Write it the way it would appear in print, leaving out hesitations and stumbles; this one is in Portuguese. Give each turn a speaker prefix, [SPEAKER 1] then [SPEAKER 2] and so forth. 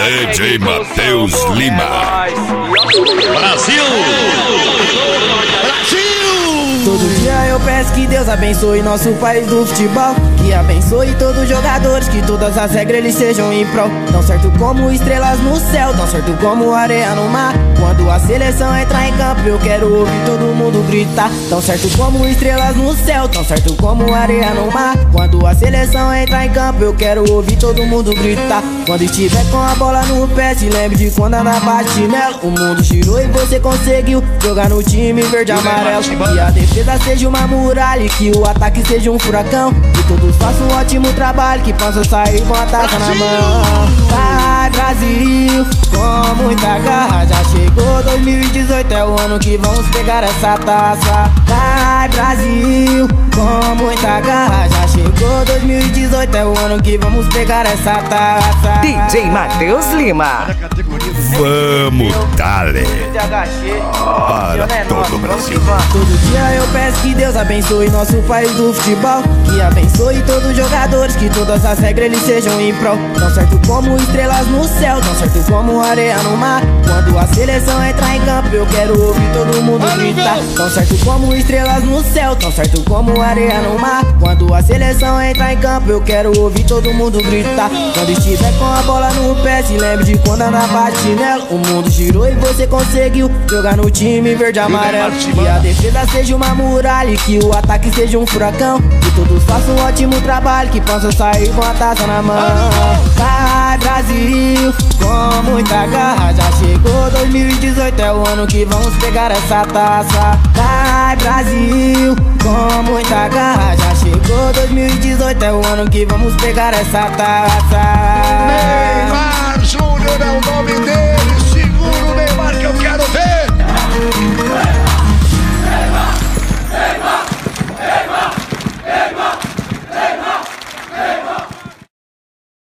[SPEAKER 1] DJ Matheus Lima.
[SPEAKER 2] Brasil!
[SPEAKER 3] Todo dia eu peço que Deus abençoe nosso país do futebol, que abençoe todos os jogadores, que todas as regras eles sejam em prol. Tão certo como estrelas no céu, tão certo como areia no mar. Quando a seleção entrar em campo eu quero ouvir todo mundo gritar. Tão certo como estrelas no céu, tão certo como areia no mar. Quando a seleção entrar em campo eu quero ouvir todo mundo gritar. Quando estiver com a bola no pé, se lembre de quando andava de chinelo. O mundo girou e você conseguiu jogar no time verde e amarelo. Que a defesa seja uma muralha e que o ataque seja um furacão. Que todos façam um ótimo trabalho, que possam sair com a taça na mão. Vai Brasil, com muita garra, já chegou 2018, é o ano que vamos pegar essa taça. Vai Brasil, com muita garra, já chegou 2018, é o ano que vamos pegar essa taça.
[SPEAKER 4] DJ Matheus Lima.
[SPEAKER 1] Vamos, dale. Para todo o Brasil.
[SPEAKER 3] Todo dia eu peço que Deus abençoe nosso país do futebol, que abençoe todos os jogadores, que todas as regras eles sejam em prol. Tão certo como estrelas no céu, tão certo como areia no mar. Quando a seleção entrar em campo eu quero ouvir todo mundo gritar. Tão certo como estrelas no céu, tão certo como areia no mar. Quando a seleção entrar em campo eu quero ouvir todo mundo gritar. Quando estiver com a bola no pé, se lembre de quando andava de chinelo. O mundo girou e você conseguiu jogar no time verde e amarelo. Que a defesa seja uma muralha e que o ataque seja um furacão. Que todos façam um ótimo trabalho, que possam sair com a taça na mão. Vai Brasil, com muita garra, já chegou 2018, é o ano que vamos pegar essa taça. Vai Brasil, com muita garra, já chegou 2018, é o ano que vamos pegar essa taça.
[SPEAKER 2] Neymar Júnior é o